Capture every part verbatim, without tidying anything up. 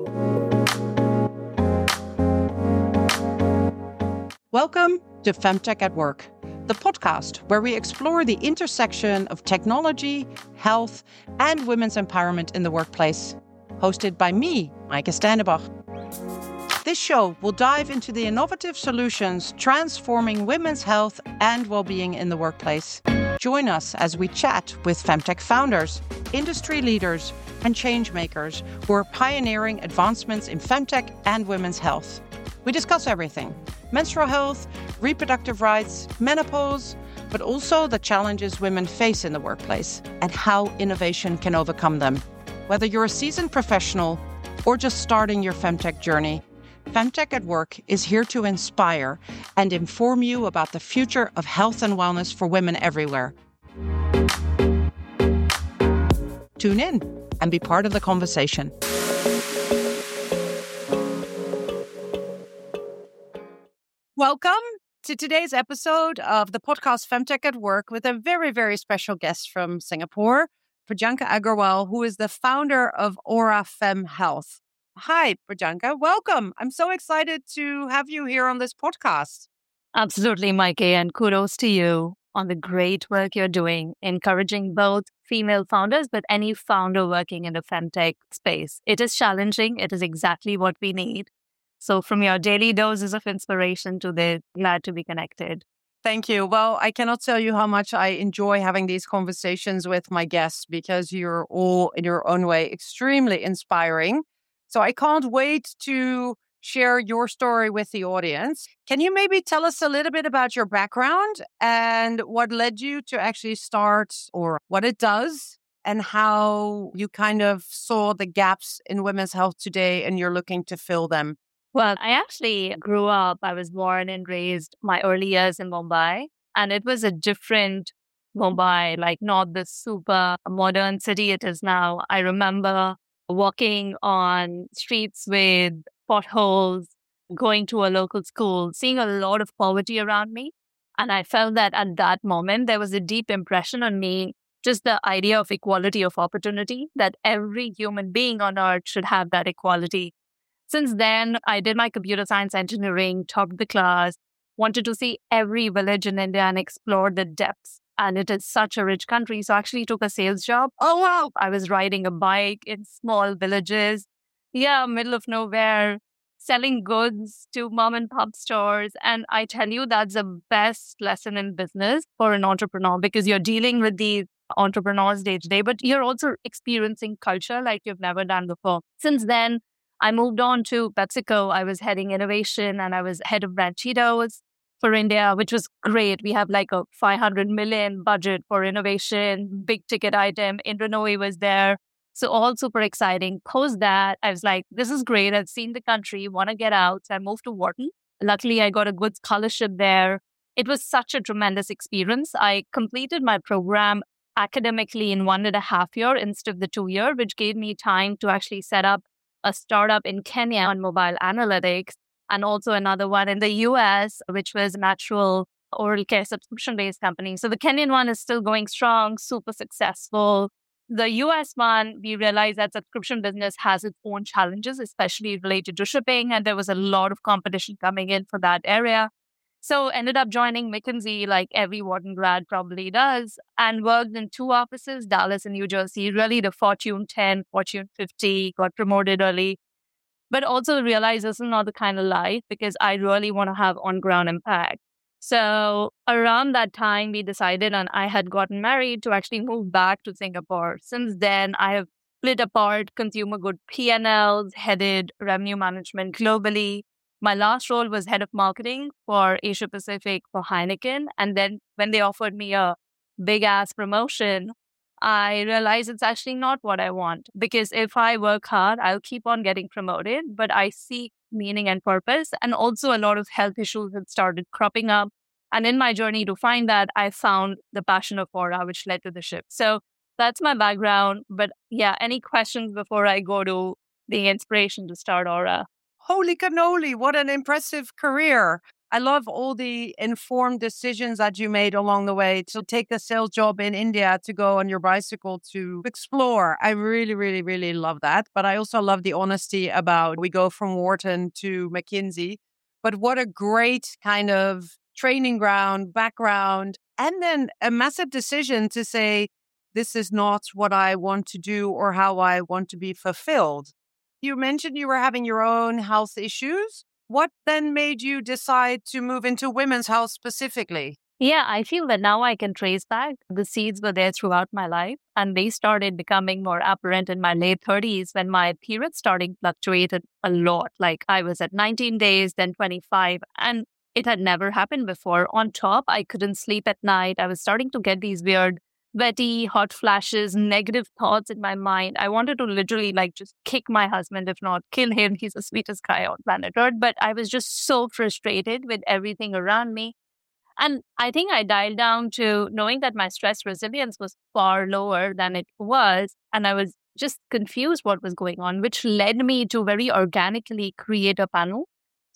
Welcome to Femtech at Work, the podcast where we explore the intersection of technology, health, and women's empowerment in the workplace. Hosted by me, Maaike Steinebach. This show will dive into the innovative solutions transforming women's health and well-being in the workplace. Join us as we chat with Femtech founders, industry leaders, and change makers who are pioneering advancements in Femtech and women's health. We discuss everything: menstrual health, reproductive rights, menopause, but also the challenges women face in the workplace and how innovation can overcome them. Whether you're a seasoned professional or just starting your Femtech journey, Femtech at Work is here to inspire and inform you about the future of health and wellness for women everywhere. Tune in and be part of the conversation. Welcome to today's episode of the podcast Femtech at Work with a very, very special guest from Singapore, Priyanka Agarwal, who is the founder of Aura Fem Health. Hi, Priyanka. Welcome. I'm so excited to have you here on this podcast. Absolutely, Maaike, and kudos to you on the great work you're doing, encouraging both female founders, but any founder working in the Femtech space. It is challenging. It is exactly what we need. So from your daily doses of inspiration to this, glad to be connected. Thank you. Well, I cannot tell you how much I enjoy having these conversations with my guests because you're all, in your own way, extremely inspiring. So I can't wait to share your story with the audience. Can you maybe tell us a little bit about your background and what led you to actually start, or what it does, and how you kind of saw the gaps in women's health today and you're looking to fill them? Well, I actually grew up, I was born and raised my early years in Mumbai, and it was a different Mumbai, like not the super modern city it is now. I remember walking on streets with potholes, going to a local school, seeing a lot of poverty around me. And I felt that at that moment, there was a deep impression on me, just the idea of equality of opportunity, that every human being on earth should have that equality. Since then, I did my computer science engineering, topped the class, wanted to see every village in India and explore the depths. And it is such a rich country. So I actually took a sales job. Oh, wow. I was riding a bike in small villages. Yeah, middle of nowhere, selling goods to mom and pop stores. And I tell you, that's the best lesson in business for an entrepreneur, because you're dealing with these entrepreneurs day to day, but you're also experiencing culture like you've never done before. Since then, I moved on to PepsiCo. I was heading innovation and I was head of brand Cheetos for India, which was great. We have like a five hundred million budget for innovation, big ticket item. Indranoi was there. So all super exciting. Post that, I was like, this is great. I've seen the country, want to get out. So I moved to Wharton. Luckily, I got a good scholarship there. It was such a tremendous experience. I completed my program academically in one and a half year instead of the two year, which gave me time to actually set up a startup in Kenya on mobile analytics, and also another one in the U S, which was a natural oral care subscription-based company. So the Kenyan one is still going strong, super successful. The U S one, we realized that subscription business has its own challenges, especially related to shipping, and there was a lot of competition coming in for that area. So ended up joining McKinsey, like every Wharton grad probably does, and worked in two offices, Dallas and New Jersey, really the Fortune ten, Fortune fifty, got promoted early. But also realized this is not the kind of life, because I really want to have on-ground impact. So around that time, we decided, and I had gotten married, to actually move back to Singapore. Since then, I have split apart consumer good P and Ls, headed revenue management globally. My last role was head of marketing for Asia Pacific for Heineken. And then when they offered me a big ass promotion, I realized it's actually not what I want. Because if I work hard, I'll keep on getting promoted, but I seek meaning and purpose. And also a lot of health issues had started cropping up. And in my journey to find that, I found the passion of Aura, which led to the shift. So that's my background. But yeah, any questions before I go to the inspiration to start Aura? Holy cannoli, what an impressive career. I love all the informed decisions that you made along the way to take a sales job in India, to go on your bicycle to explore. I really, really, really love that. But I also love the honesty about we go from Wharton to McKinsey. But what a great kind of training ground, background, and then a massive decision to say, this is not what I want to do or how I want to be fulfilled. You mentioned you were having your own health issues. What then made you decide to move into women's health specifically? Yeah, I feel that now I can trace back. The seeds were there throughout my life, and they started becoming more apparent in my late thirties when my periods starting fluctuated a lot. Like I was at nineteen days, then twenty-five, and it had never happened before. On top, I couldn't sleep at night. I was starting to get these weird sweaty, hot flashes, negative thoughts in my mind. I wanted to literally like just kick my husband, if not kill him. He's the sweetest guy on planet Earth. But I was just so frustrated with everything around me. And I think I dialed down to knowing that my stress resilience was far lower than it was. And I was just confused what was going on, which led me to very organically create a panel.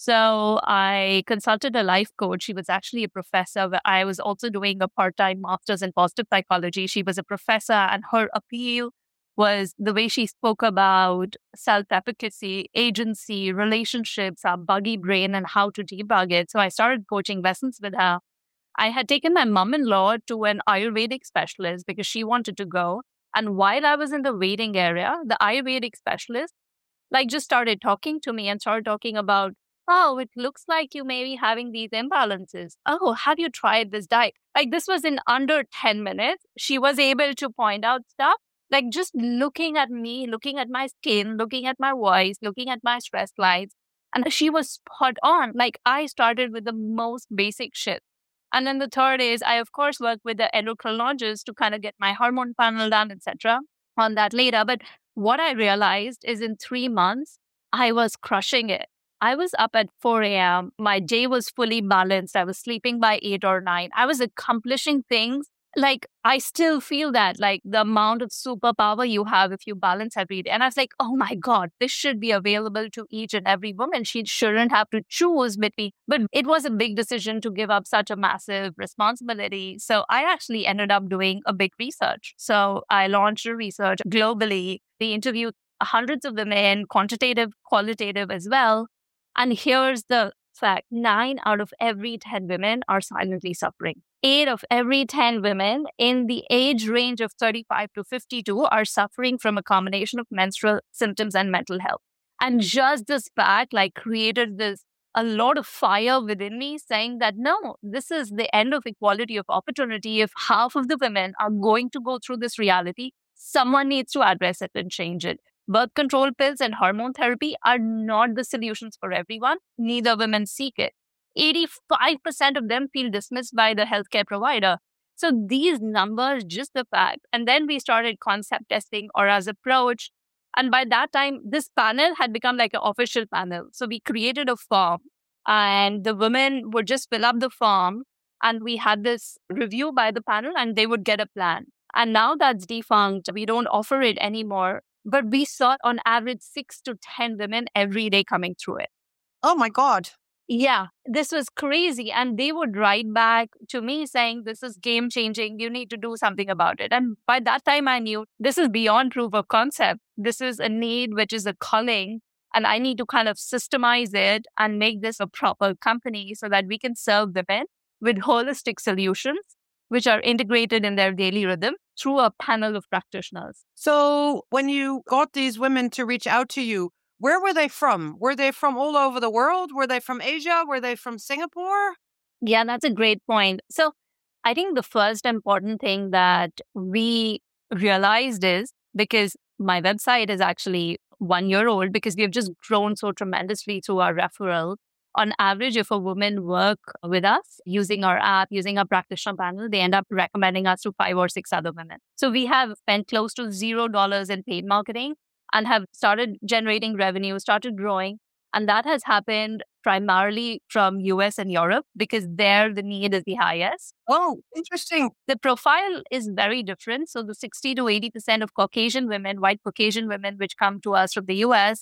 So I consulted a life coach. She was actually a professor. I was also doing a part-time master's in positive psychology. She was a professor, and her appeal was the way she spoke about self-efficacy, agency, relationships, our buggy brain, and how to debug it. So I started coaching lessons with her. I had taken my mom-in-law to an Ayurvedic specialist because she wanted to go. And while I was in the waiting area, the Ayurvedic specialist like just started talking to me and started talking about, oh, it looks like you may be having these imbalances. Oh, have you tried this diet? Like this was in under ten minutes. She was able to point out stuff, like just looking at me, looking at my skin, looking at my voice, looking at my stress lines. And she was spot on. Like I started with the most basic shit. And then the third is I, of course, work with the endocrinologist to kind of get my hormone panel done, et cetera on that later. But what I realized is in three months, I was crushing it. I was up at four a.m. My day was fully balanced. I was sleeping by eight or nine. I was accomplishing things. Like, I still feel that, like, the amount of superpower you have if you balance every day. And I was like, oh my God, this should be available to each and every woman. She shouldn't have to choose between. But it was a big decision to give up such a massive responsibility. So I actually ended up doing a big research. So I launched a research globally. We interviewed hundreds of women, quantitative, qualitative as well. And here's the fact, nine out of every ten women are silently suffering. Eight of every ten women in the age range of thirty-five to fifty-two are suffering from a combination of menstrual symptoms and mental health. And just this fact, like, created this, a lot of fire within me saying that, no, this is the end of equality of opportunity. If half of the women are going to go through this reality, someone needs to address it and change it. Birth control pills and hormone therapy are not the solutions for everyone. Neither women seek it. eighty-five percent of them feel dismissed by the healthcare provider. So these numbers, just the fact. And then we started concept testing Aura's approach. And by that time, this panel had become like an official panel. So we created a form and the women would just fill up the form and we had this review by the panel and they would get a plan. And now that's defunct. We don't offer it anymore. But we saw on average six to ten women every day coming through it. Oh my God. Yeah, this was crazy. And they would write back to me saying, this is game changing. You need to do something about it. And by that time, I knew this is beyond proof of concept. This is a need, which is a calling. And I need to kind of systemize it and make this a proper company so that we can serve women with holistic solutions, which are integrated in their daily rhythm through a panel of practitioners. So when you got these women to reach out to you, where were they from? Were they from all over the world? Were they from Asia? Were they from Singapore? Yeah, that's a great point. So I think the first important thing that we realized is, because my website is actually one year old, because we have just grown so tremendously through our referral. On average, if a woman work with us using our app, using our practitioner panel, they end up recommending us to five or six other women. So we have spent close to zero dollars in paid marketing and have started generating revenue, started growing. And that has happened primarily from U S and Europe because there the need is the highest. Oh, interesting. The profile is very different. So the sixty to eighty percent of Caucasian women, white Caucasian women, which come to us from the U S,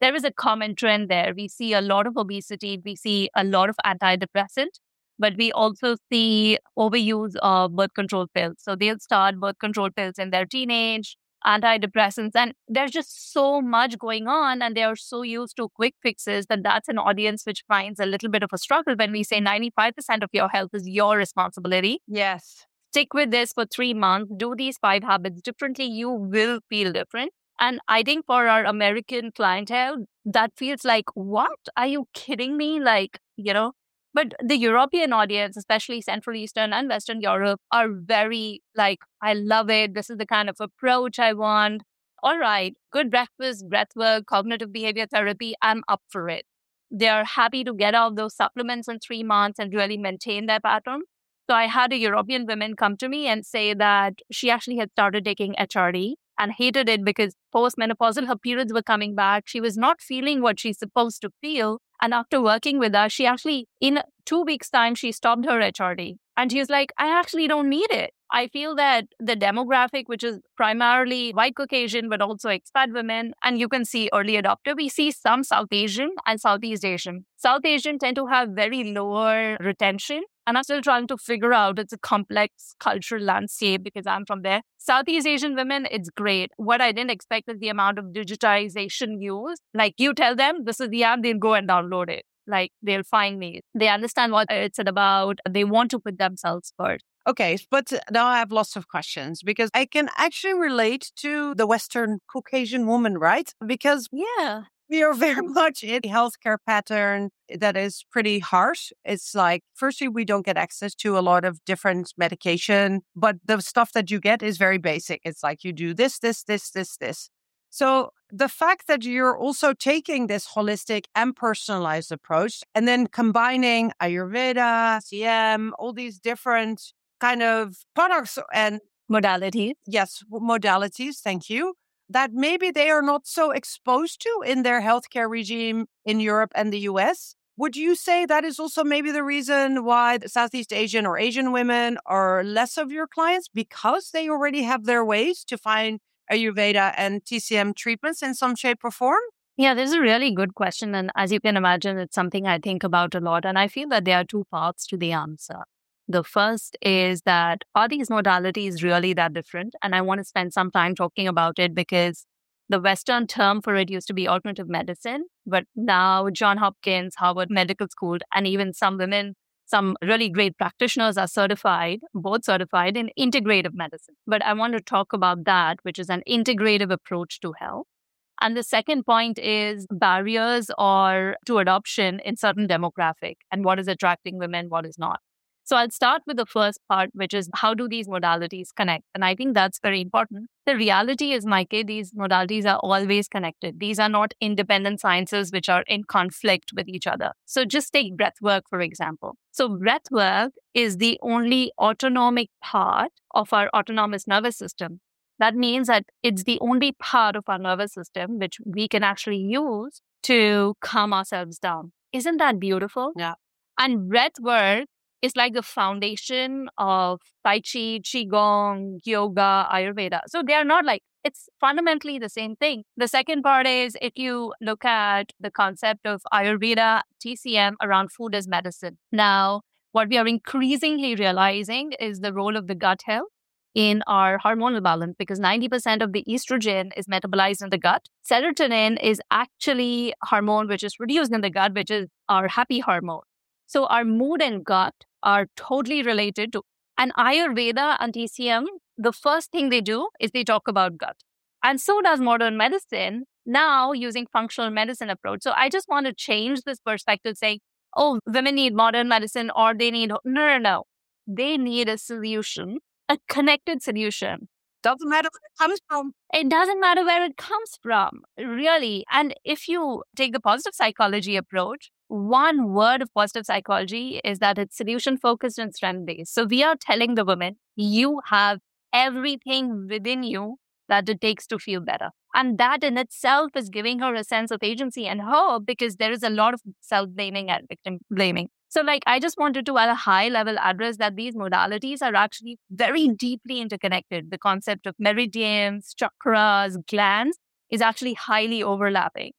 there is a common trend there. We see a lot of obesity, we see a lot of antidepressant, but we also see overuse of birth control pills. So they'll start birth control pills in their teenage, antidepressants, and there's just so much going on, and they are so used to quick fixes that that's an audience which finds a little bit of a struggle when we say ninety-five percent of your health is your responsibility. Yes. Stick with this for three months, do these five habits differently, you will feel different. And I think for our American clientele, that feels like, what? Are you kidding me? Like, you know, but the European audience, especially Central Eastern and Western Europe, are very like, I love it. This is the kind of approach I want. All right, good breakfast, breath work, cognitive behavior therapy, I'm up for it. They are happy to get off those supplements in three months and really maintain their pattern. So I had a European woman come to me and say that she actually had started taking H R T and hated it because postmenopausal, her periods were coming back. She was not feeling what she's supposed to feel. And after working with us, she actually, in two weeks' time, she stopped her H R T. And she was like, I actually don't need it. I feel that the demographic, which is primarily white Caucasian, but also expat women, and you can see early adopter, we see some South Asian and Southeast Asian. South Asian tend to have very lower retention. And I'm still trying to figure out, it's a complex cultural landscape because I'm from there. Southeast Asian women, it's great. What I didn't expect is the amount of digitization used. Like you tell them, this is the app, they'll go and download it. Like they'll find me. They understand what it's about. They want to put themselves first. Okay, but now I have lots of questions because I can actually relate to the Western Caucasian woman, right? Because yeah, we are very much in a healthcare pattern that is pretty harsh. It's like, firstly, we don't get access to a lot of different medication, but the stuff that you get is very basic. It's like you do this, this, this, this, this. So the fact that you're also taking this holistic and personalized approach and then combining Ayurveda, C M, all these different kind of products and modalities. Yes, modalities. Thank you. That maybe they are not so exposed to in their healthcare regime in Europe and the U S. Would you say that is also maybe the reason why the Southeast Asian or Asian women are less of your clients because they already have their ways to find Ayurveda and T C M treatments in some shape or form? Yeah, this is a really good question. And as you can imagine, it's something I think about a lot. And I feel that there are two parts to the answer. The first is that, are these modalities really that different? And I want to spend some time talking about it because the Western term for it used to be alternative medicine. But now Johns Hopkins, Harvard Medical School, and even some women, some really great practitioners are certified, both certified in integrative medicine. But I want to talk about that, which is an integrative approach to health. And the second point is barriers or to adoption in certain demographic and what is attracting women, what is not. So I'll start with the first part, which is how do these modalities connect? And I think that's very important. The reality is, Maike, these modalities are always connected. These are not independent sciences which are in conflict with each other. So just take breath work, for example. So breath work is the only autonomic part of our autonomous nervous system. That means that it's the only part of our nervous system which we can actually use to calm ourselves down. Isn't that beautiful? Yeah. And breath work is like the foundation of Tai Chi, Qigong, Yoga, Ayurveda. So they are not like, it's fundamentally the same thing. The second part is if you look at the concept of Ayurveda, T C M around food as medicine. Now, what we are increasingly realizing is the role of the gut health in our hormonal balance because ninety percent of the estrogen is metabolized in the gut. Serotonin is actually a hormone which is produced in the gut, which is our happy hormone. So our mood and gut are totally related to, and Ayurveda and T C M, the first thing they do is they talk about gut. And so does modern medicine now using functional medicine approach. So I just want to change this perspective saying, oh, women need modern medicine or they need, no, no, no. They need a solution, a connected solution. Doesn't matter where it comes from. It doesn't matter where it comes from, really. And if you take the positive psychology approach, one word of positive psychology is that it's solution-focused and strength-based. So we are telling the woman, you have everything within you that it takes to feel better. And that in itself is giving her a sense of agency and hope because there is a lot of self-blaming and victim blaming. So like, I just wanted to at a high level address that these modalities are actually very deeply interconnected. The concept of meridians, chakras, glands is actually highly overlapping.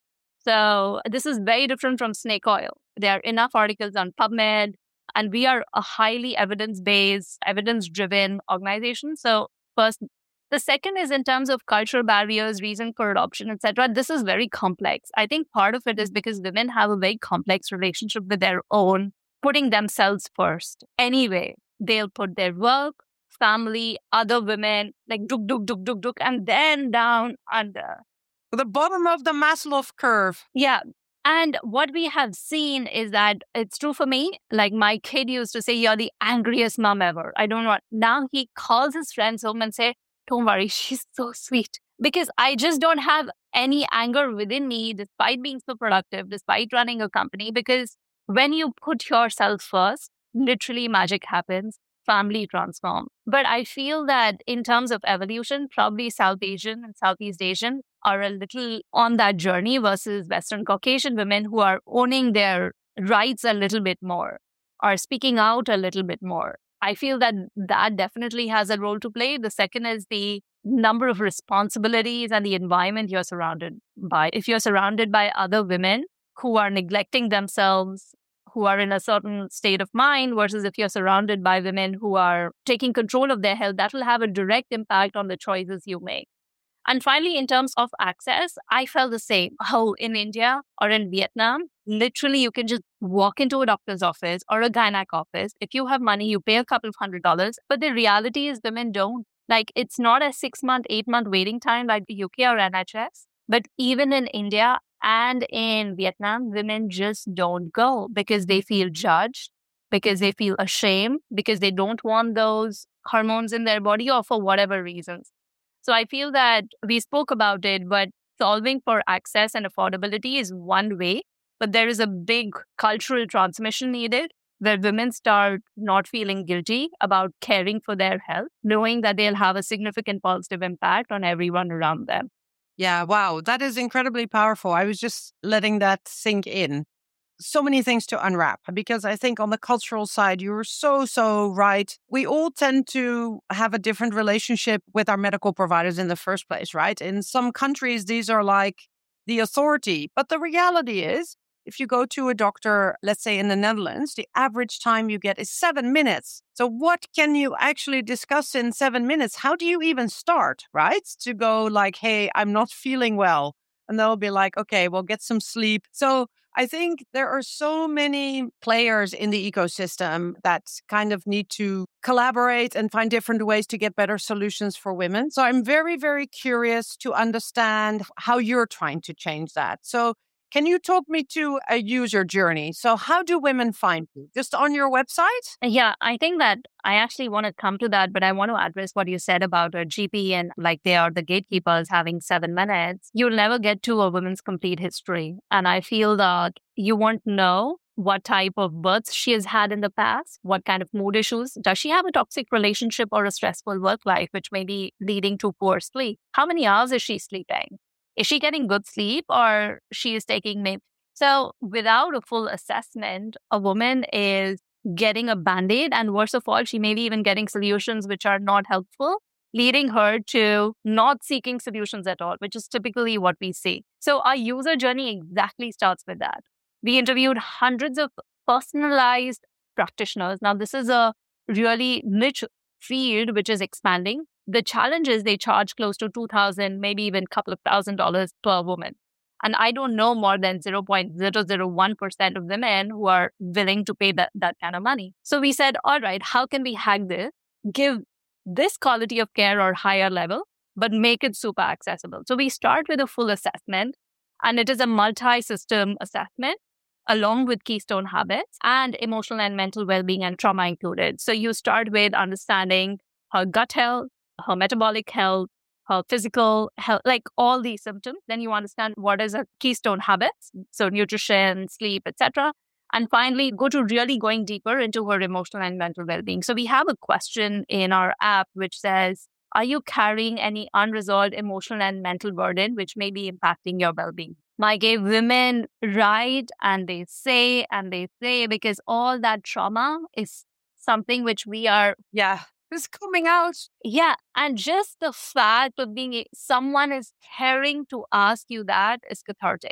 So this is very different from snake oil. There are enough articles on PubMed, and we are a highly evidence-based, evidence-driven organization. So first, the second is in terms of cultural barriers, reason for adoption, et cetera. This is very complex. I think part of it is because women have a very complex relationship with their own, putting themselves first. Anyway, they'll put their work, family, other women, like duk, duk, duk, duk, duk, and then down under. The bottom of the Maslow curve. Yeah. And what we have seen is that it's true for me. Like my kid used to say, you're the angriest mom ever. I don't want. Now he calls his friends home and say, don't worry, she's so sweet. Because I just don't have any anger within me, despite being so productive, despite running a company. Because when you put yourself first, literally magic happens, family transform. But I feel that in terms of evolution, probably South Asian and Southeast Asian are a little on that journey versus Western Caucasian women who are owning their rights a little bit more, are speaking out a little bit more. I feel that that definitely has a role to play. The second is the number of responsibilities and the environment you're surrounded by. If you're surrounded by other women who are neglecting themselves, who are in a certain state of mind, versus if you're surrounded by women who are taking control of their health, that will have a direct impact on the choices you make. And finally, in terms of access, I felt the same. How in India or in Vietnam, literally you can just walk into a doctor's office or a gynec office. If you have money, you pay a couple of hundred dollars. But the reality is women don't. Like it's not a six month, eight month waiting time like the U K or N H S. But even in India and in Vietnam, women just don't go because they feel judged, because they feel ashamed, because they don't want those hormones in their body or for whatever reasons. So I feel that we spoke about it, but solving for access and affordability is one way, but there is a big cultural transmission needed where women start not feeling guilty about caring for their health, knowing that they'll have a significant positive impact on everyone around them. Yeah, wow, that is incredibly powerful. I was just letting that sink in. So many things to unwrap, because I think on the cultural side, you're so, so right. We all tend to have a different relationship with our medical providers in the first place, right? In some countries, these are like the authority. But the reality is, if you go to a doctor, let's say in the Netherlands, the average time you get is seven minutes. So what can you actually discuss in seven minutes? How do you even start, right? To go like, hey, I'm not feeling well. And they'll be like, okay, well, get some sleep. So I think there are so many players in the ecosystem that kind of need to collaborate and find different ways to get better solutions for women. So I'm very, very curious to understand how you're trying to change that. So can you talk me to a user journey? So how do women find you? Just on your website? Yeah, I think that I actually want to come to that, but I want to address what you said about a G P and like they are the gatekeepers having seven minutes. You'll never get to a woman's complete history. And I feel that you won't know what type of births she has had in the past, what kind of mood issues. Does she have a toxic relationship or a stressful work life, which may be leading to poor sleep? How many hours is she sleeping? Is she getting good sleep or she is taking maybe? So without a full assessment, a woman is getting a Band-Aid, and worst of all, she may be even getting solutions which are not helpful, leading her to not seeking solutions at all, which is typically what we see. So our user journey exactly starts with that. We interviewed hundreds of personalized practitioners. Now, this is a really niche field which is expanding. The challenge is they charge close to two thousand dollars, maybe even a couple of thousand dollars per woman. And I don't know more than zero point zero zero one percent of women who are willing to pay that, that kind of money. So we said, all right, how can we hack this, give this quality of care or higher level, but make it super accessible? So we start with a full assessment, and it is a multi-system assessment along with keystone habits and emotional and mental well-being and trauma included. So you start with understanding her gut health, her metabolic health, her physical health, like all these symptoms. Then you understand what is a keystone habits, so nutrition, sleep, et cetera. And finally, go to really going deeper into her emotional and mental well-being. So we have a question in our app which says, are you carrying any unresolved emotional and mental burden which may be impacting your well-being? I gave women write and they say and they say, because all that trauma is something which we are, yeah, it's coming out. Yeah. And just the fact of being, someone is caring to ask you that is cathartic.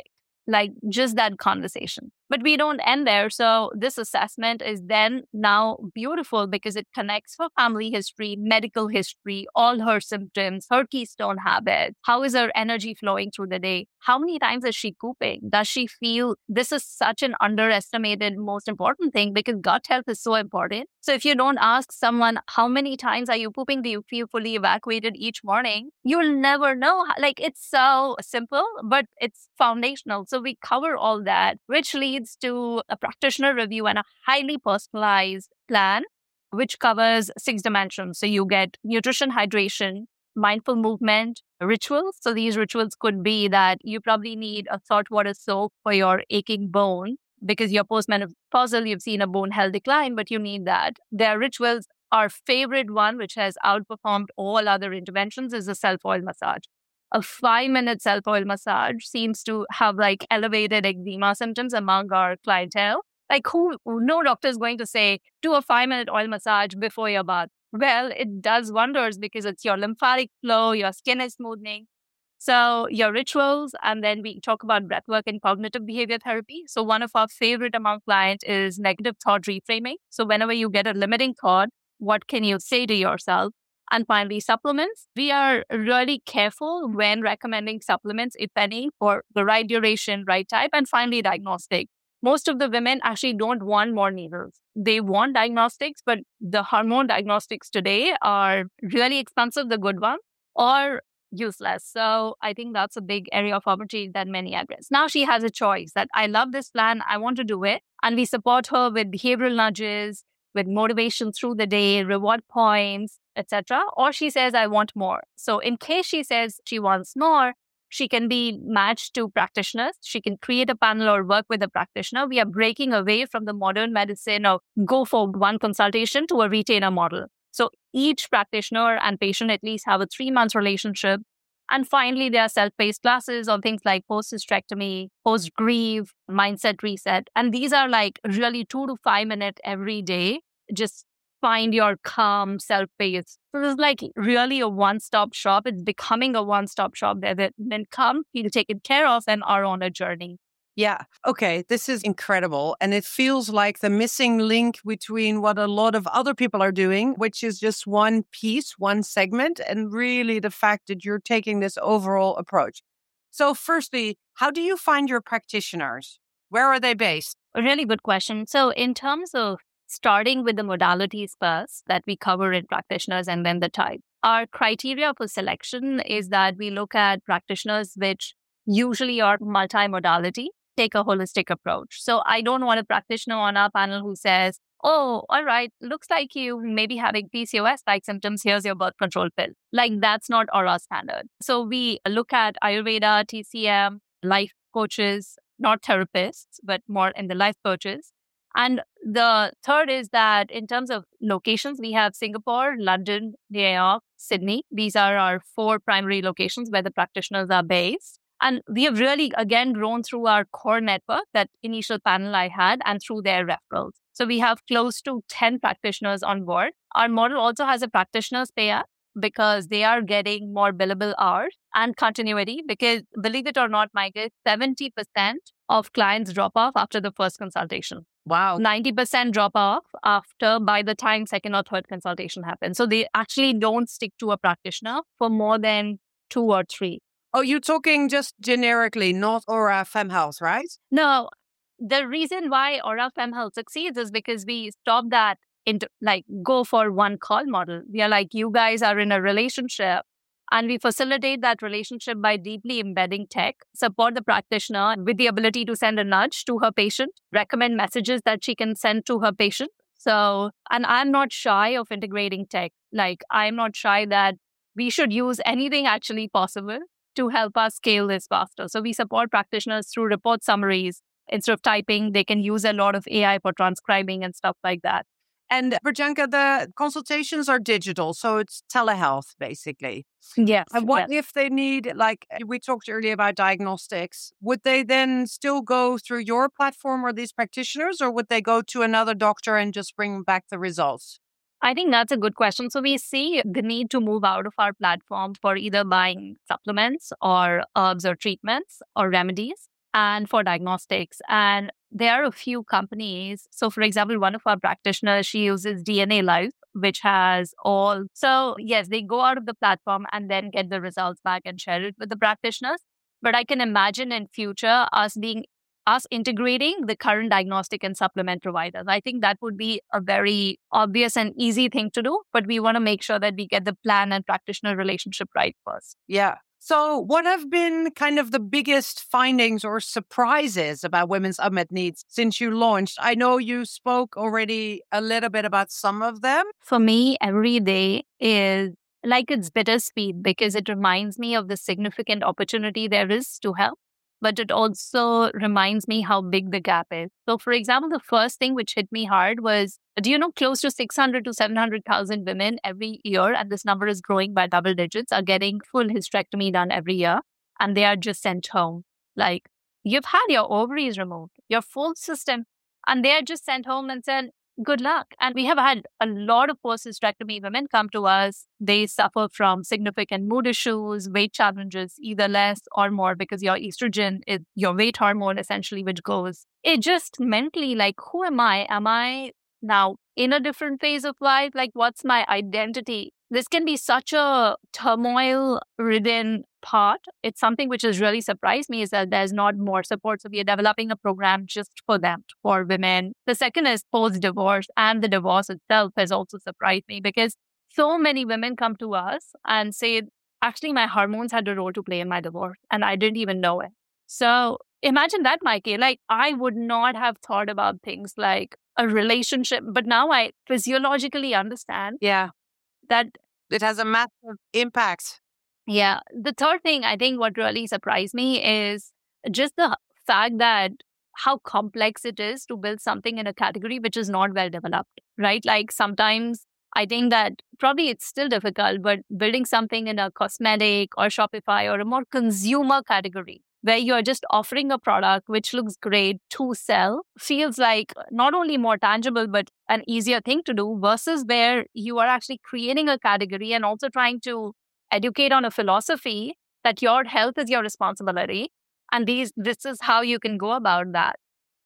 like just that conversation. But we don't end there. So this assessment is then now beautiful because it connects her family history, medical history, all her symptoms, her keystone habits. How is her energy flowing through the day? How many times is she pooping? Does she feel this is such an underestimated, most important thing because gut health is so important. So if you don't ask someone, how many times are you pooping? Do you feel fully evacuated each morning? You'll never know. Like it's so simple, but it's foundational. So we cover all that, which leads to a practitioner review and a highly personalized plan, which covers six dimensions. So you get nutrition, hydration, mindful movement, rituals. So these rituals could be that you probably need a saltwater soak for your aching bone because you're postmenopausal, you've seen a bone health decline, but you need that. Their rituals, our favorite one, which has outperformed all other interventions, is a self-oil massage. A five-minute self-oil massage seems to have like elevated eczema symptoms among our clientele. Like who, no doctor is going to say, do a five-minute oil massage before your bath. Well, it does wonders because it's your lymphatic flow, your skin is smoothening. So your rituals, and then we talk about breathwork and cognitive behavior therapy. So one of our favorite among clients is negative thought reframing. So whenever you get a limiting thought, what can you say to yourself? And finally, supplements. We are really careful when recommending supplements, if any, for the right duration, right type. And finally, diagnostic. Most of the women actually don't want more needles. They want diagnostics, but the hormone diagnostics today are really expensive, the good ones, or useless. So I think that's a big area of opportunity that many address. Now she has a choice that I love this plan, I want to do it. And we support her with behavioral nudges, with motivation through the day, reward points, et cetera. Or she says, I want more. So in case she says she wants more, she can be matched to practitioners. She can create a panel or work with a practitioner. We are breaking away from the modern medicine of go for one consultation to a retainer model. So each practitioner and patient at least have a three-month relationship. And finally, there are self-paced classes on things like post-hysterectomy, post-grief, mindset reset. And these are like really two to five minutes every day. Just find your calm self-paced. So it's like really a one-stop shop. It's becoming a one-stop shop there that then come, feel taken care of, and are on a journey. Yeah. Okay. This is incredible. And it feels like the missing link between what a lot of other people are doing, which is just one piece, one segment, and really the fact that you're taking this overall approach. So firstly, how do you find your practitioners? Where are they based? A really good question. So in terms of starting with the modalities first that we cover in practitioners and then the type, our criteria for selection is that we look at practitioners which usually are multimodality, take a holistic approach. So I don't want a practitioner on our panel who says, oh, all right, looks like you may be having P C O S-like symptoms. Here's your birth control pill. Like that's not our standard. So we look at Ayurveda, T C M, life coaches, not therapists, but more in the life coaches. And the third is that in terms of locations, we have Singapore, London, New York, Sydney. These are our four primary locations where the practitioners are based. And we have really, again, grown through our core network, that initial panel I had, and through their referrals. So we have close to ten practitioners on board. Our model also has a practitioner's payout because they are getting more billable hours and continuity because, believe it or not, Michael, seventy percent of clients drop off after the first consultation. Wow. ninety percent drop off after by the time second or third consultation happens. So they actually don't stick to a practitioner for more than two or three. Oh, you're talking just generically, not Aura FemHealth, right? No, the reason why Aura FemHealth succeeds is because we stop that into like go for one call model. We are like, you guys are in a relationship and we facilitate that relationship by deeply embedding tech, support the practitioner with the ability to send a nudge to her patient, recommend messages that she can send to her patient. So, and I'm not shy of integrating tech. Like I'm not shy that we should use anything actually possible to help us scale this faster. So we support practitioners through report summaries. Instead of typing, they can use a lot of A I for transcribing and stuff like that. And Priyanka, the consultations are digital, so it's telehealth, basically. Yes. And what yes. if they need, like we talked earlier about diagnostics, would they then still go through your platform or these practitioners, or would they go to another doctor and just bring back the results? I think that's a good question. So we see the need to move out of our platform for either buying supplements or herbs or treatments or remedies. and for diagnostics. And there are a few companies. So, for example, one of our practitioners, she uses D N A Life, which has all. So, yes, they go out of the platform and then get the results back and share it with the practitioners. But I can imagine in future us being us integrating the current diagnostic and supplement providers. I think that would be a very obvious and easy thing to do, but we want to make sure that we get the plan and practitioner relationship right first. Yeah. So what have been kind of the biggest findings or surprises about women's unmet needs since you launched? I know you spoke already a little bit about some of them. For me, every day is like it's bittersweet because it reminds me of the significant opportunity there is to help, but it also reminds me how big the gap is. So, for example, the first thing which hit me hard was, do you know, close to six hundred to seven hundred thousand women every year, and this number is growing by double digits, are getting full hysterectomy done every year, and they are just sent home. Like, you've had your ovaries removed, your full system, and they are just sent home and said, good luck. And we have had a lot of post-hysterectomy women come to us. They suffer from significant mood issues, weight challenges, either less or more, because your estrogen is your weight hormone, essentially, which goes. It just mentally, like, who am I? Am I now in a different phase of life? Like, what's my identity? This can be such a turmoil-ridden part. It's something which has really surprised me is that there's not more support. So we are developing a program just for them, for women. The second is post-divorce, and the divorce itself has also surprised me because so many women come to us and say, actually, my hormones had a role to play in my divorce and I didn't even know it. So imagine that, Mikey. Like, I would not have thought about things like a relationship, but now I physiologically understand. Yeah. That it has a massive impact. Yeah. The third thing, I think what really surprised me is just the fact that how complex it is to build something in a category which is not well developed, right? Like sometimes I think that probably it's still difficult, but building something in a cosmetic or Shopify or a more consumer category where you're just offering a product which looks great to sell feels like not only more tangible, but an easier thing to do versus where you are actually creating a category and also trying to educate on a philosophy that your health is your responsibility. And these, this is how you can go about that.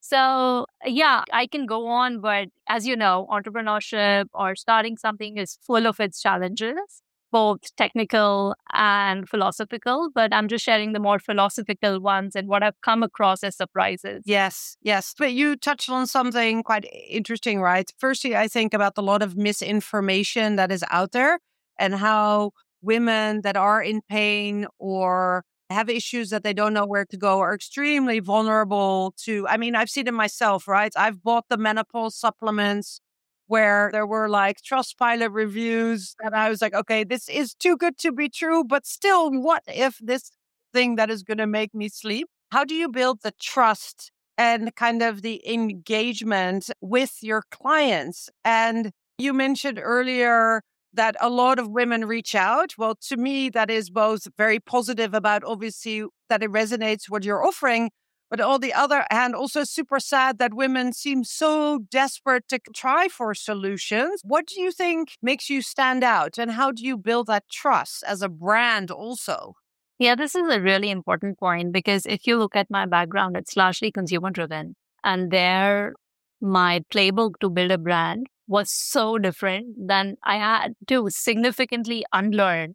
So yeah, I can go on, but as you know, entrepreneurship or starting something is full of its challenges, both technical and philosophical, but I'm just sharing the more philosophical ones and what I've come across as surprises. Yes, yes. But you touched on something quite interesting, right? Firstly, I think about the lot of misinformation that is out there and how women that are in pain or have issues that they don't know where to go are extremely vulnerable to, I mean, I've seen it myself, right? I've bought the menopause supplements where there were like Trustpilot reviews and I was like, okay, this is too good to be true, but still, what if this thing that is going to make me sleep? How do you build the trust and kind of the engagement with your clients? And you mentioned earlier that a lot of women reach out. Well, to me, that is both very positive about obviously that it resonates what you're offering, but on the other hand, also super sad that women seem so desperate to try for solutions. What do you think makes you stand out and how do you build that trust as a brand also? Yeah, this is a really important point because if you look at my background, it's largely consumer driven. And there, my playbook to build a brand was so different than I had to significantly unlearn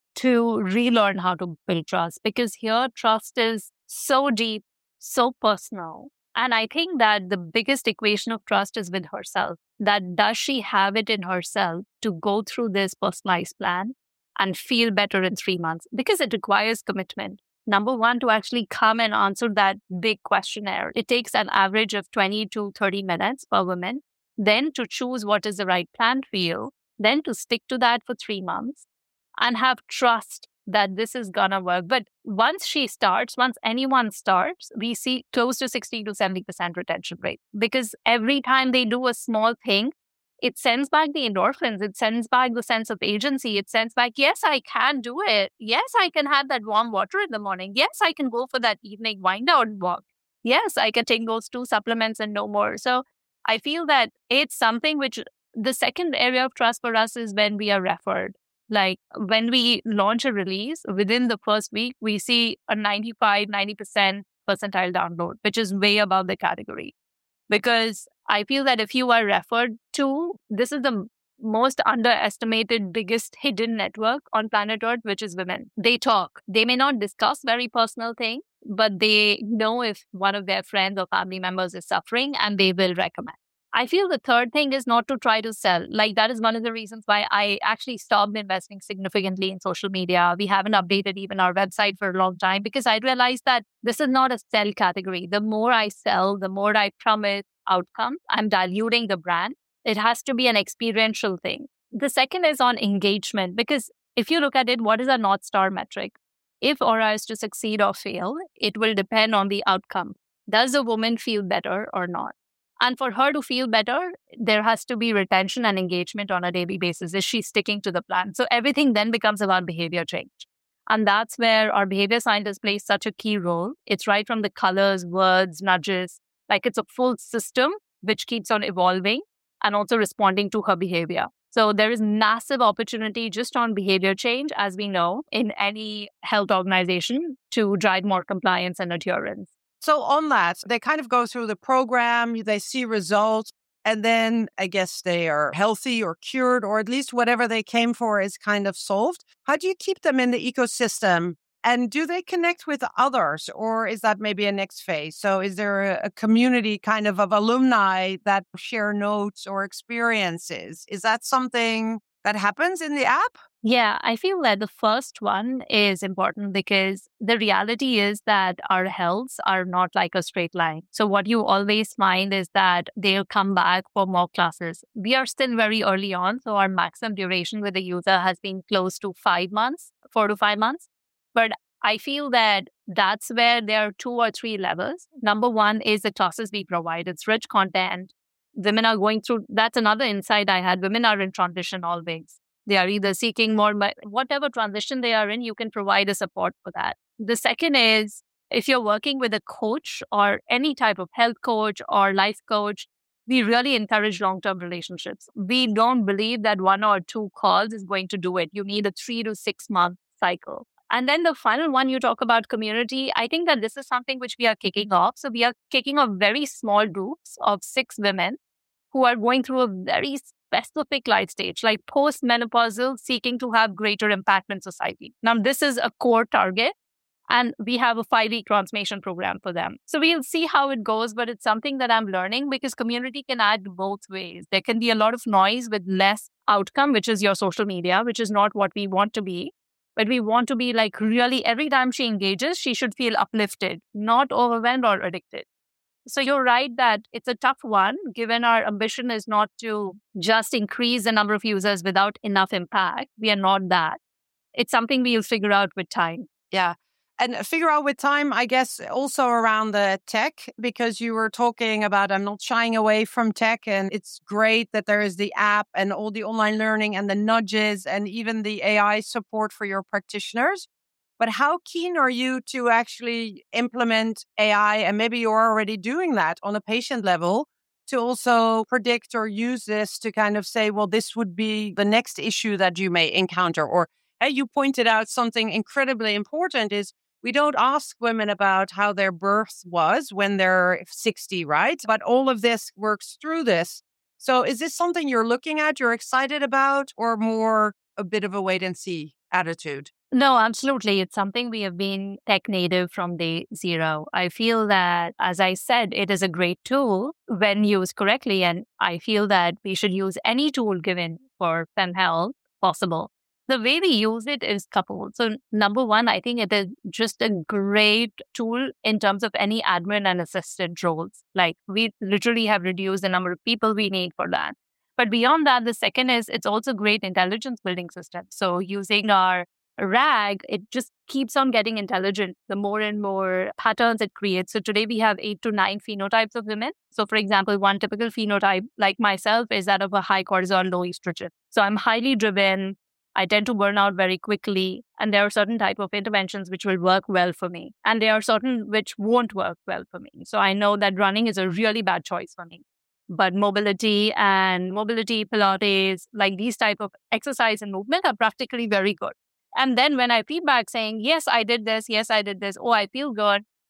to relearn how to build trust. Because here, trust is so deep, so personal. And I think that the biggest equation of trust is with herself. That does she have it in herself to go through this personalized plan and feel better in three months? Because it requires commitment. Number one, to actually come and answer that big questionnaire. It takes an average of twenty to thirty minutes per woman. Then to choose what is the right plan for you. Then to stick to that for three months and have trust that this is gonna work. But once she starts, once anyone starts, we see close to sixty to seventy percent retention rate. Because every time they do a small thing, it sends back the endorphins. It sends back the sense of agency. It sends back, yes, I can do it. Yes, I can have that warm water in the morning. Yes, I can go for that evening wind down walk. Yes, I can take those two supplements and no more. So I feel that it's something which the second area of trust for us is when we are referred. Like when we launch a release, within the first week, we see a ninety-five, ninety percent percentile download, which is way above the category. Because I feel that if you are referred to, this is the most underestimated, biggest hidden network on planet Earth, which is women. They talk. They may not discuss very personal things, but they know if one of their friends or family members is suffering, and they will recommend. I feel the third thing is not to try to sell. Like, that is one of the reasons why I actually stopped investing significantly in social media. We haven't updated even our website for a long time, because I realized that this is not a sell category. The more I sell, the more I promise outcomes, I'm diluting the brand. It has to be an experiential thing. The second is on engagement, because if you look at it, what is a North Star metric? If Aura is to succeed or fail, it will depend on the outcome. Does a woman feel better or not? And for her to feel better, there has to be retention and engagement on a daily basis. Is she sticking to the plan? So everything then becomes about behavior change. And that's where our behavior scientists play such a key role. It's right from the colors, words, nudges. Like, it's a full system which keeps on evolving and also responding to her behavior. So there is massive opportunity just on behavior change, as we know, in any health organization to drive more compliance and adherence. So on that, they kind of go through the program, they see results, and then I guess they are healthy or cured, or at least whatever they came for is kind of solved. How do you keep them in the ecosystem? And do they connect with others, or is that maybe a next phase? So is there a, a community kind of of alumni that share notes or experiences? Is that something that happens in the app? Yeah, I feel that the first one is important, because the reality is that our healths are not like a straight line. So what you always find is that they'll come back for more classes. We are still very early on, so our maximum duration with the user has been close to five months, four to five months. But I feel that that's where there are two or three levels. Number one is the classes we provide. It's rich content. Women are going through, that's another insight I had. Women are in transition always. They are either seeking more, whatever transition they are in, you can provide a support for that. The second is, if you're working with a coach or any type of health coach or life coach, we really encourage long-term relationships. We don't believe that one or two calls is going to do it. You need a three to six month cycle. And then the final one, you talk about community. I think that this is something which we are kicking off. So we are kicking off very small groups of six women who are going through a very specific life stage, like post-menopausal, seeking to have greater impact in society. Now, this is a core target, and we have a five-week transformation program for them. So we'll see how it goes, but it's something that I'm learning, because community can add both ways. There can be a lot of noise with less outcome, which is your social media, which is not what we want to be. But we want to be like, really, every time she engages, she should feel uplifted, not overwhelmed or addicted. So you're right that it's a tough one, given our ambition is not to just increase the number of users without enough impact. We are not that. It's something we'll figure out with time. Yeah. And figure out with time, I guess, also around the tech, because you were talking about, I'm not shying away from tech, and it's great that there is the app and all the online learning and the nudges and even the A I support for your practitioners. But how keen are you to actually implement A I, and maybe you're already doing that on a patient level, to also predict or use this to kind of say, well, this would be the next issue that you may encounter? Or hey, you pointed out something incredibly important is, we don't ask women about how their birth was when they're sixty, right? But all of this works through this. So is this something you're looking at, you're excited about, or more a bit of a wait and see attitude? No, absolutely. It's something we have been tech native from day zero. I feel that, as I said, it is a great tool when used correctly. And I feel that we should use any tool given for fem health possible. The way we use it is coupled. So number one, I think it is just a great tool in terms of any admin and assistant roles. Like, we literally have reduced the number of people we need for that. But beyond that, the second is it's also great intelligence building system. So using our RAG, it just keeps on getting intelligent the more and more patterns it creates. So today we have eight to nine phenotypes of women. So for example, one typical phenotype like myself is that of a high cortisol, low estrogen. So I'm highly driven. I tend to burn out very quickly. And there are certain type of interventions which will work well for me. And there are certain which won't work well for me. So I know that running is a really bad choice for me. But mobility and mobility, Pilates, like these type of exercise and movement are practically very good. And then when I feedback saying, yes, I did this, yes, I did this, oh, I feel good,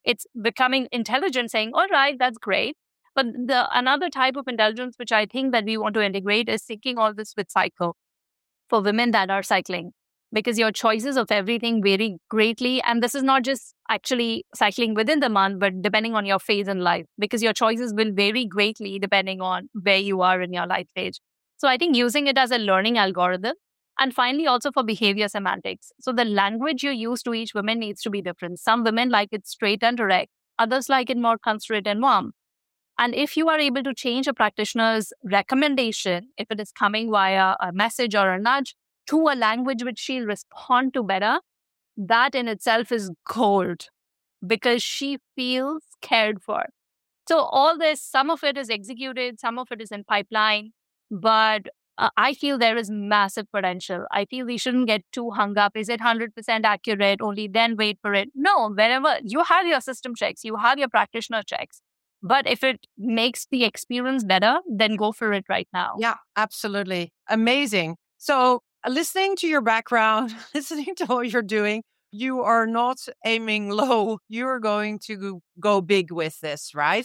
It's becoming intelligent, saying, all right, that's great. But the another type of intelligence, which I think that we want to integrate, is syncing all this with cycle for women that are cycling, because your choices of everything vary greatly. And this is not just actually cycling within the month, but depending on your phase in life, because your choices will vary greatly depending on where you are in your life stage. So I think using it as a learning algorithm. And finally, also for behavior semantics. So the language you use to each woman needs to be different. Some women like it straight and direct. Others like it more considerate and warm. And if you are able to change a practitioner's recommendation, if it is coming via a message or a nudge, to a language which she'll respond to better, that in itself is gold, because she feels cared for. So all this, some of it is executed, some of it is in pipeline, but uh, I feel there is massive potential. I feel we shouldn't get too hung up. Is it one hundred percent accurate? Only then wait for it. No, whenever you have your system checks, you have your practitioner checks. But if it makes the experience better, then go for it right now. Yeah, absolutely. Amazing. So uh, listening to your background, listening to what you're doing, you are not aiming low. You're going to go big with this, right?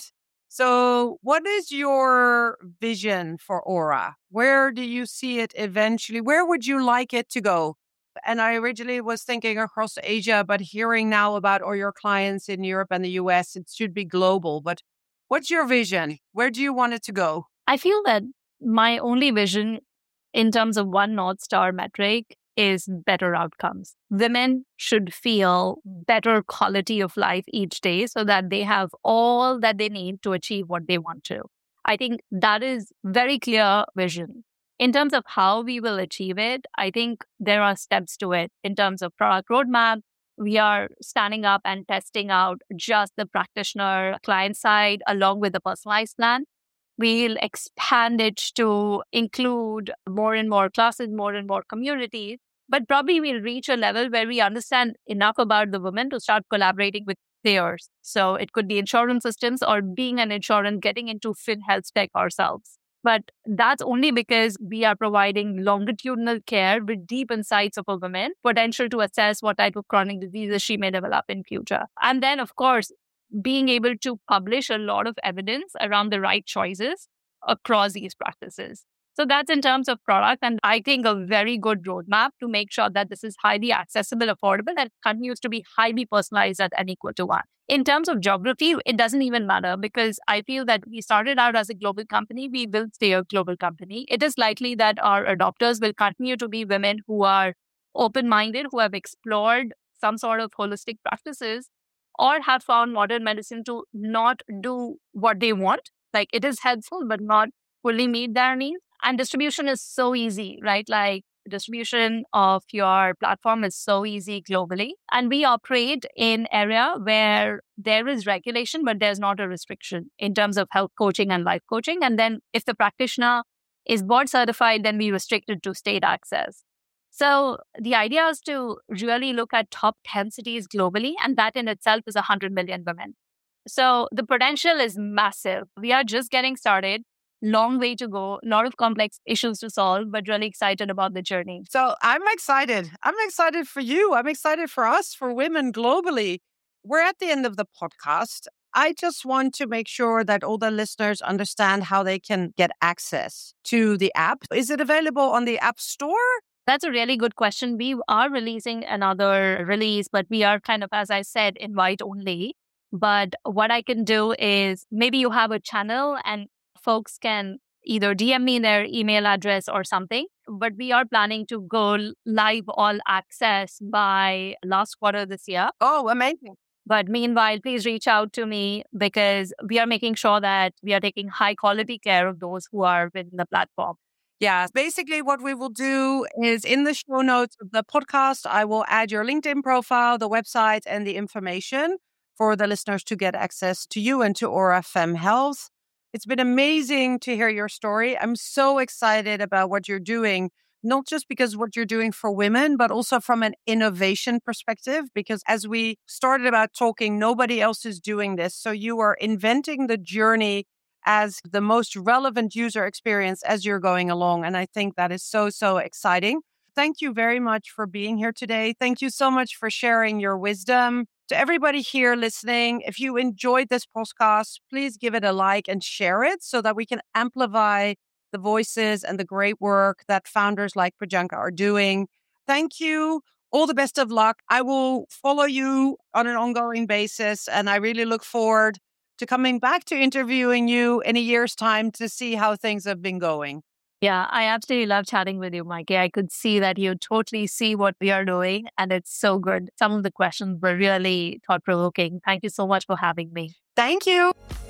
So what is your vision for Aura? Where do you see it eventually? Where would you like it to go? And I originally was thinking across Asia, but hearing now about all your clients in Europe and the U S, it should be global. But what's your vision? Where do you want it to go? I feel that my only vision in terms of one North Star metric is better outcomes. Women should feel better quality of life each day so that they have all that they need to achieve what they want to. I think that is very clear vision. In terms of how we will achieve it, I think there are steps to it. In terms of product roadmap, we are standing up and testing out just the practitioner client side along with the personalized plan. We'll expand it to include more and more classes, more and more communities. But probably we'll reach a level where we understand enough about the women to start collaborating with players. So it could be insurance systems or being an insurance, getting into fin health tech ourselves. But that's only because we are providing longitudinal care with deep insights of a woman, potential to assess what type of chronic diseases she may develop in future. And then, of course, being able to publish a lot of evidence around the right choices across these practices. So that's in terms of product, and I think a very good roadmap to make sure that this is highly accessible, affordable, and continues to be highly personalized at n equal to one. In terms of geography, it doesn't even matter, because I feel that we started out as a global company. We will stay a global company. It is likely that our adopters will continue to be women who are open-minded, who have explored some sort of holistic practices, or have found modern medicine to not do what they want. Like, it is helpful, but not fully meet their needs. And distribution is so easy, right? Like, distribution of your platform is so easy globally. And we operate in area where there is regulation, but there's not a restriction in terms of health coaching and life coaching. And then if the practitioner is board certified, then we restrict it to state access. So the idea is to really look at top ten cities globally, and that in itself is one hundred million women. So the potential is massive. We are just getting started. Long way to go, a lot of complex issues to solve, but really excited about the journey. So I'm excited. I'm excited for you. I'm excited for us, for women globally. We're at the end of the podcast. I just want to make sure that all the listeners understand how they can get access to the app. Is it available on the App Store? That's a really good question. We are releasing another release, but we are kind of, as I said, invite only. But what I can do is maybe you have a channel and folks can either D M me their email address or something, but we are planning to go live all access by last quarter this year. Oh, amazing. But meanwhile, please reach out to me, because we are making sure that we are taking high quality care of those who are within the platform. Yeah, basically what we will do is in the show notes of the podcast, I will add your LinkedIn profile, the website, and the information for the listeners to get access to you and to Aura Fem Health. It's been amazing to hear your story. I'm so excited about what you're doing, not just because what you're doing for women, but also from an innovation perspective, because as we started about talking, nobody else is doing this. So you are inventing the journey as the most relevant user experience as you're going along. And I think that is so, so exciting. Thank you very much for being here today. Thank you so much for sharing your wisdom. To everybody here listening, if you enjoyed this podcast, please give it a like and share it so that we can amplify the voices and the great work that founders like Priyanka are doing. Thank you. All the best of luck. I will follow you on an ongoing basis, and I really look forward to coming back to interviewing you in a year's time to see how things have been going. Yeah, I absolutely love chatting with you, Maiki. I could see that you totally see what we are doing, and it's so good. Some of the questions were really thought-provoking. Thank you so much for having me. Thank you.